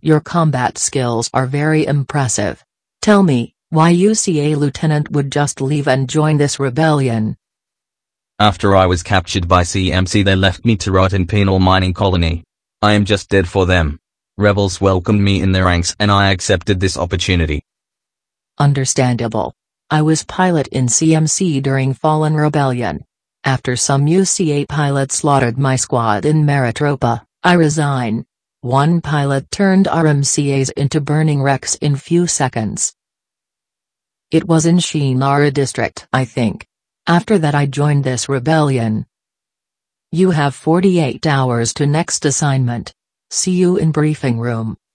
Your combat skills are very impressive. Tell me, why UCA lieutenant would just leave and join this rebellion? After I was captured by CMC, they left me to rot in penal mining colony. I am just dead for them. Rebels welcomed me in their ranks and I accepted this opportunity. Understandable. I was pilot in CMC during Fallen Rebellion. After some UCA pilots slaughtered my squad in Maritropa, I resign. One pilot turned RMCAs into burning wrecks in few seconds. It was in Shinara district, I think. After that I joined this rebellion. You have 48 hours to next assignment. See you in briefing room.